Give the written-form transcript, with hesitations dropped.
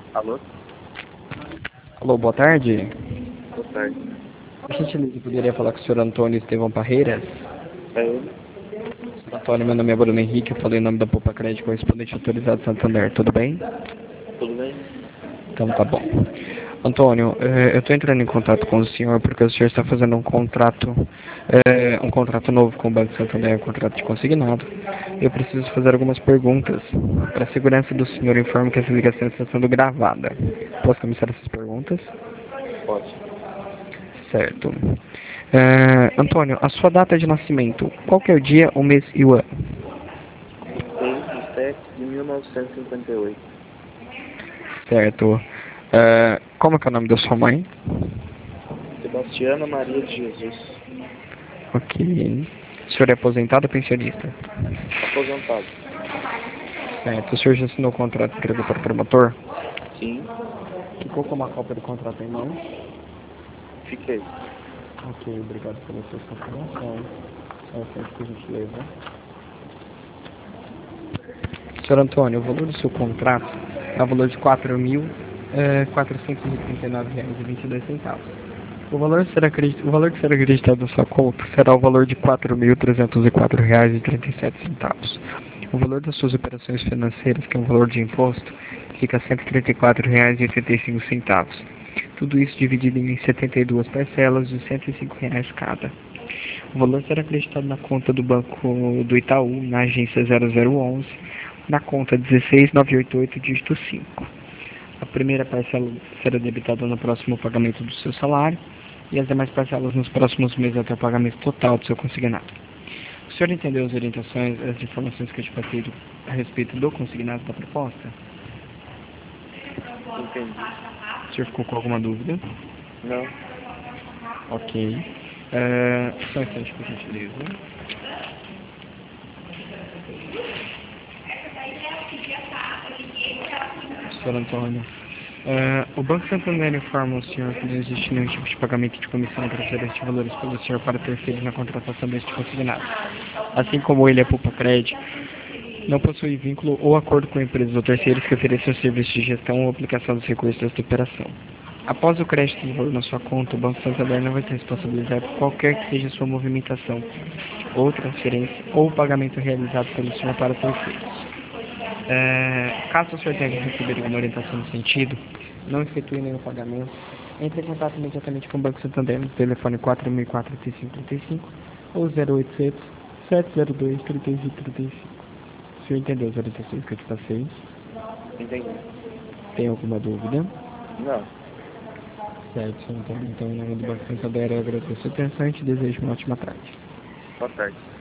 Alô? Alô, boa tarde. Boa tarde. Por gentileza, poderia falar com o senhor Antônio Estevão Parreiras? É ele? Senhor Antônio, meu nome é Bruno Henrique, eu falei em nome da Poupa Crédito, correspondente autorizado Santander, tudo bem? Tudo bem? Então tá bom. Antônio, eu estou entrando em contato com o senhor porque o senhor está fazendo um contrato novo com o Banco Santander, um contrato de consignado. Eu preciso fazer algumas perguntas. Para a segurança do senhor, informo que essa ligação está sendo gravada. Posso começar essas perguntas? Pode. Certo. Antônio, a sua data de nascimento, qual que é o dia, o mês e o ano? 6/7/1958. Certo. Como que é o nome da sua mãe? Sebastiana Maria de Jesus. Ok. O senhor é aposentado ou pensionista? Aposentado. Certo. O senhor já assinou o contrato de crédito para o promotor? Sim. Ficou com uma cópia do contrato em mãos? Fiquei. Ok, obrigado pela sua confirmação. Certo, por gentileza. Senhor Antônio, o valor do seu contrato é o valor de R$ 4.439,22. O valor que será acreditado na sua conta será o valor de R$ 4.304,37. O valor das suas operações financeiras, que é um valor de imposto, fica R$ 134,85. Tudo isso dividido em 72 parcelas de R$ 105 cada. O valor será acreditado na conta do Banco do Itaú, na agência 0011, na conta 16988, dígito 5. A primeira parcela será debitada no próximo pagamento do seu salário e as demais parcelas nos próximos meses até o pagamento total do seu consignado. O senhor entendeu as orientações, as informações que eu te passei a respeito do consignado da proposta? Entendi. O senhor ficou com alguma dúvida? Não. Ok. Só um instante, por gentileza. Senhor Antônio, o Banco Santander informa o senhor que não existe nenhum tipo de pagamento de comissão para transferência de valores pelo senhor para terceiros na contratação deste consignado. Assim como ele é Poupa Crédito, não possui vínculo ou acordo com empresas ou terceiros que ofereçam serviços de gestão ou aplicação dos recursos desta operação. Após o crédito de valor na sua conta, o Banco Santander não vai se responsabilizar por qualquer que seja a sua movimentação, ou transferência, ou pagamento realizado pelo senhor para terceiros. Caso o senhor tenha recebido alguma orientação no sentido, não efetue nenhum pagamento, entre em contato imediatamente com o Banco Santander no telefone 4004-3535 ou 0800 702 3535. O senhor entendeu as orientações que eu te passei? Entendi. Tem alguma dúvida? Não. Certo, senhor Antônio. Então, em nome do Banco Santander, eu agradeço a sua atenção e te desejo uma ótima tarde. Boa tarde.